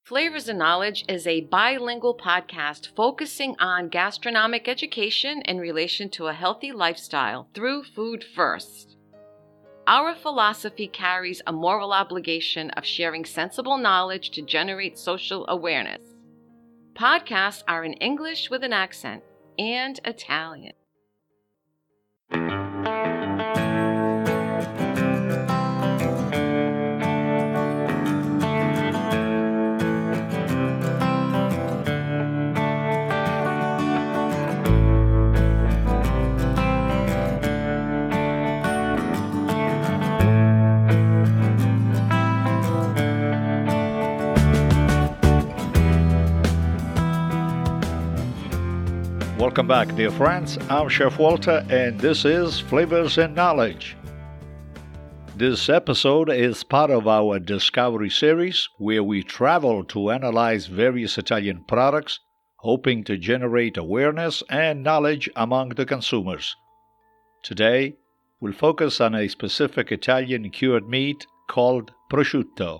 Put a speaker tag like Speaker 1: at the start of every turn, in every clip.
Speaker 1: Flavors and Knowledge is a bilingual podcast focusing on gastronomic education in relation to a healthy lifestyle through food first. Our philosophy carries a moral obligation of sharing sensible knowledge to generate social awareness. Podcasts are in English with an accent and Italian.
Speaker 2: Welcome back, dear friends. I'm Chef Walter, and this is Flavors and Knowledge. This episode is part of our Discovery series, where we travel to analyze various Italian products, hoping to generate awareness and knowledge among the consumers. Today, we'll focus on a specific Italian cured meat called prosciutto.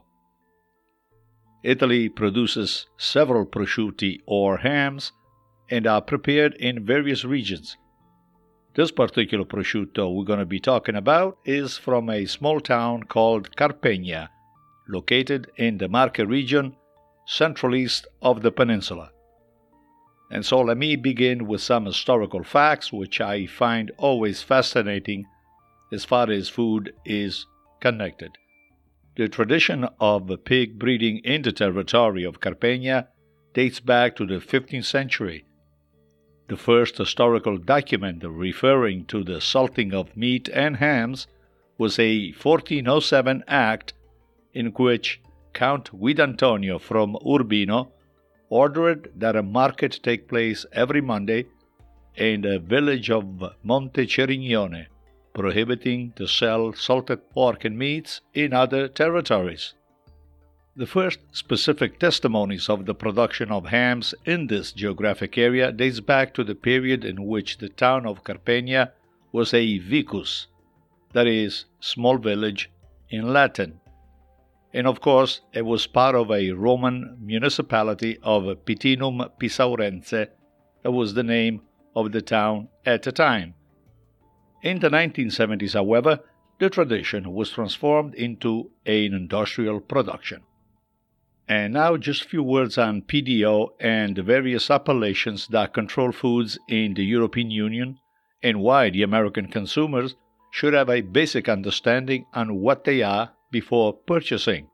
Speaker 2: Italy produces several prosciutti or hams and are prepared in various regions. This particular prosciutto we're going to be talking about is from a small town called Carpegna, located in the Marche region, central east of the peninsula. And so let me begin with some historical facts which I find always fascinating as far as food is connected. The tradition of pig breeding in the territory of Carpegna dates back to the 15th century. The first historical document referring to the salting of meat and hams was a 1407 act in which Count Guidantonio from Urbino ordered that a market take place every Monday in the village of Monte Cerignone, prohibiting to sell salted pork and meats in other territories. The first specific testimonies of the production of hams in this geographic area dates back to the period in which the town of Carpegna was a vicus, that is, small village in Latin. And of course, it was part of a Roman municipality of Pitinum Pisaurense, that was the name of the town at the time. In the 1970s, however, the tradition was transformed into an industrial production. And now just a few words on PDO and the various appellations that control foods in the European Union and why the American consumers should have a basic understanding on what they are before purchasing.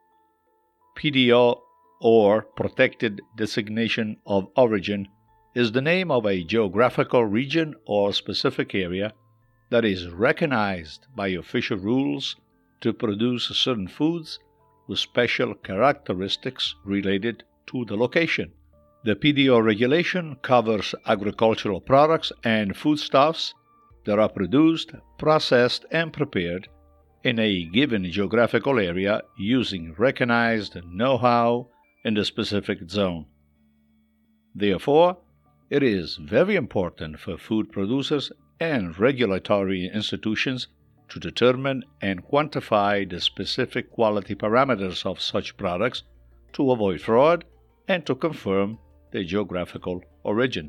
Speaker 2: PDO, or Protected Designation of Origin, is the name of a geographical region or specific area that is recognized by official rules to produce certain foods with special characteristics related to the location. The PDO regulation covers agricultural products and foodstuffs that are produced, processed, and prepared in a given geographical area using recognized know-how in the specific zone. Therefore, it is very important for food producers and regulatory institutions to determine and quantify the specific quality parameters of such products to avoid fraud and to confirm their geographical origin.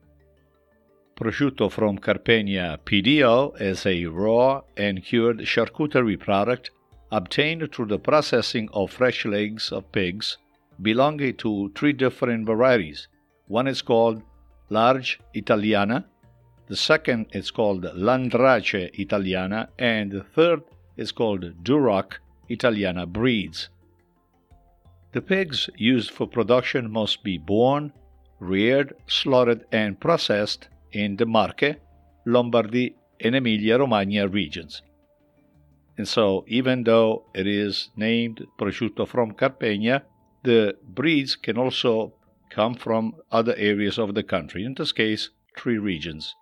Speaker 2: Prosciutto from Carpegna PDO is a raw and cured charcuterie product obtained through the processing of fresh legs of pigs belonging to three different varieties. One is called Large Italiana, the second is called Landrace Italiana, and the third is called Duroc Italiana breeds. The pigs used for production must be born, reared, slaughtered, and processed in the Marche, Lombardy, and Emilia-Romagna regions. And so, even though it is named prosciutto from Carpegna, the breeds can also come from other areas of the country, in this case, three regions.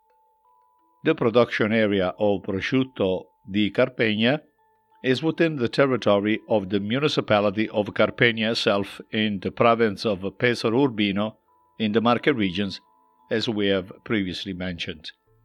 Speaker 2: The production area of prosciutto di Carpegna is within the territory of the municipality of Carpegna itself in the province of Pesaro Urbino in the Marche regions, as we have previously mentioned.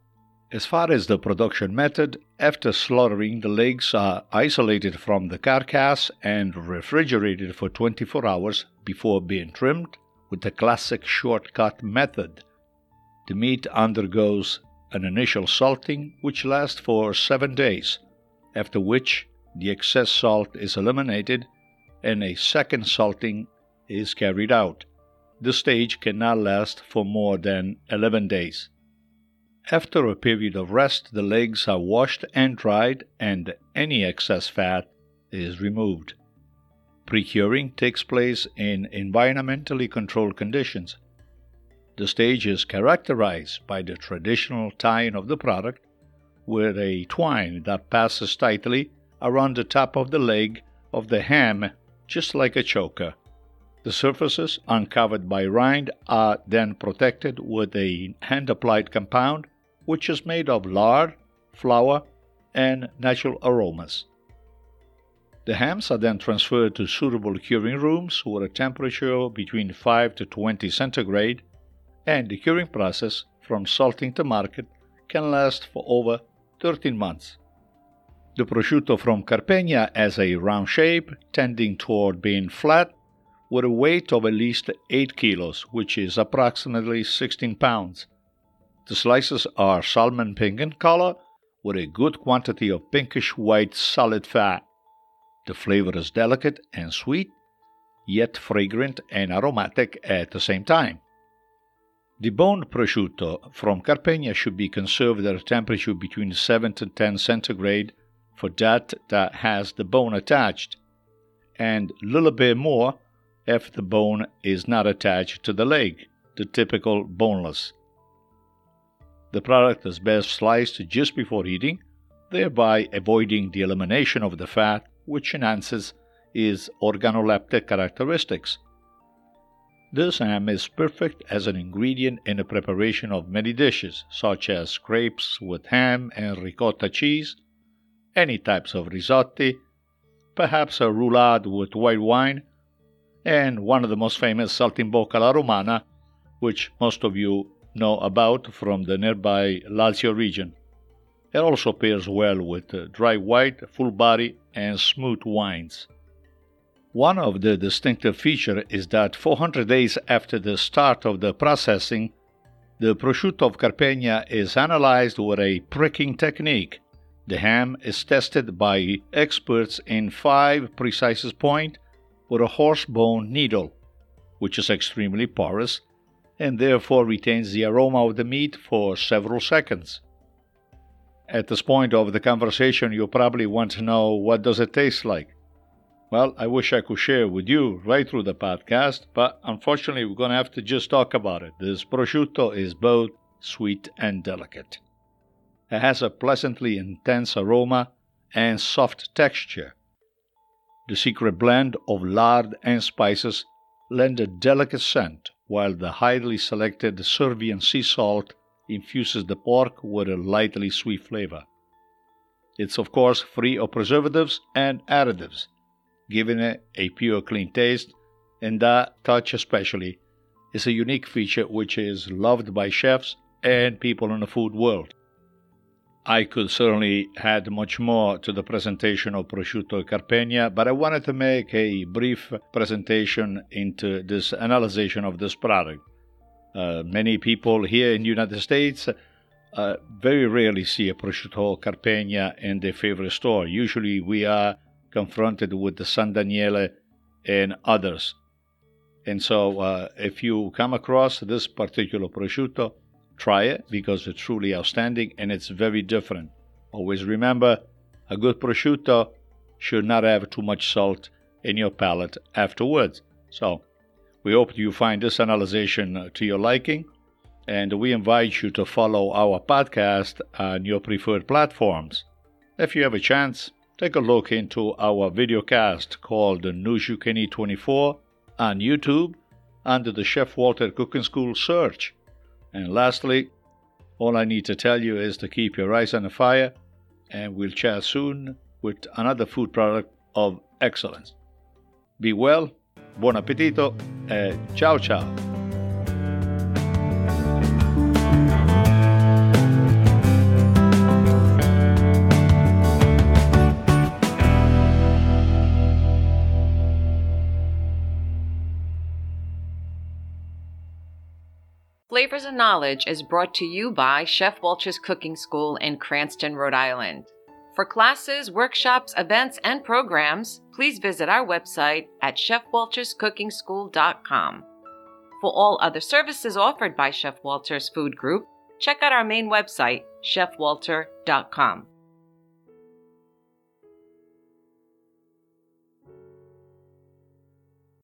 Speaker 2: As far as the production method, after slaughtering, the legs are isolated from the carcass and refrigerated for 24 hours before being trimmed with the classic shortcut method. The meat undergoes an initial salting which lasts for 7 days, after which the excess salt is eliminated and a second salting is carried out. The stage cannot last for more than 11 days. After a period of rest, the legs are washed and dried and any excess fat is removed. Pre-curing takes place in environmentally controlled conditions. The stage is characterized by the traditional tying of the product with a twine that passes tightly around the top of the leg of the ham, just like a choker. The surfaces, uncovered by rind, are then protected with a hand-applied compound which is made of lard, flour, and natural aromas. The hams are then transferred to suitable curing rooms with a temperature between 5 to 20 centigrade, and the curing process from salting to market can last for over 13 months. The prosciutto from Carpegna has a round shape, tending toward being flat, with a weight of at least 8 kilos, which is approximately 16 pounds. The slices are salmon pink in color, with a good quantity of pinkish-white solid fat. The flavor is delicate and sweet, yet fragrant and aromatic at the same time. Deboned prosciutto from Carpegna should be conserved at a temperature between 7 to 10 centigrade for that has the bone attached, and a little bit more if the bone is not attached to the leg, the typical boneless. The product is best sliced just before eating, thereby avoiding the elimination of the fat, which enhances its organoleptic characteristics. This ham is perfect as an ingredient in the preparation of many dishes, such as crepes with ham and ricotta cheese, any types of risotti, perhaps a roulade with white wine, and one of the most famous saltimbocca alla romana, which most of you know about from the nearby Lazio region. It also pairs well with dry white, full body, and smooth wines. One of the distinctive features is that 400 days after the start of the processing, the prosciutto of Carpegna is analyzed with a pricking technique. The ham is tested by experts in 5 precise points with a horse bone needle, which is extremely porous and therefore retains the aroma of the meat for several seconds. At this point of the conversation, you probably want to know, what does it taste like? Well, I wish I could share with you right through the podcast, but unfortunately we're going to have to just talk about it. This prosciutto is both sweet and delicate. It has a pleasantly intense aroma and soft texture. The secret blend of lard and spices lend a delicate scent, while the highly selected Servian sea salt infuses the pork with a lightly sweet flavor. It's of course free of preservatives and additives, giving it a pure clean taste, and that touch especially is a unique feature which is loved by chefs and people in the food world. I could certainly add much more to the presentation of prosciutto Carpegna, but I wanted to make a brief presentation into this analysis of this product. Many people here in the United States very rarely see a prosciutto Carpegna in their favorite store. Usually we are confronted with the San Daniele and others. And so if you come across this particular prosciutto, try it because it's truly outstanding and it's very different. Always remember, a good prosciutto should not have too much salt in your palate afterwards. So, we hope you find this analysis to your liking, and we invite you to follow our podcast on your preferred platforms. If you have a chance, take a look into our videocast called New Zucchini 24 on YouTube under the Chef Walter Cooking School search. And lastly, all I need to tell you is to keep your eyes on the fire, and we'll chat soon with another food product of excellence. Be well, buon appetito, e ciao ciao!
Speaker 1: Flavors and Knowledge is brought to you by Chef Walter's Cooking School in Cranston, Rhode Island. For classes, workshops, events, and programs, please visit our website at chefwalterscookingschool.com. For all other services offered by Chef Walter's Food Group, check out our main website, chefwalter.com.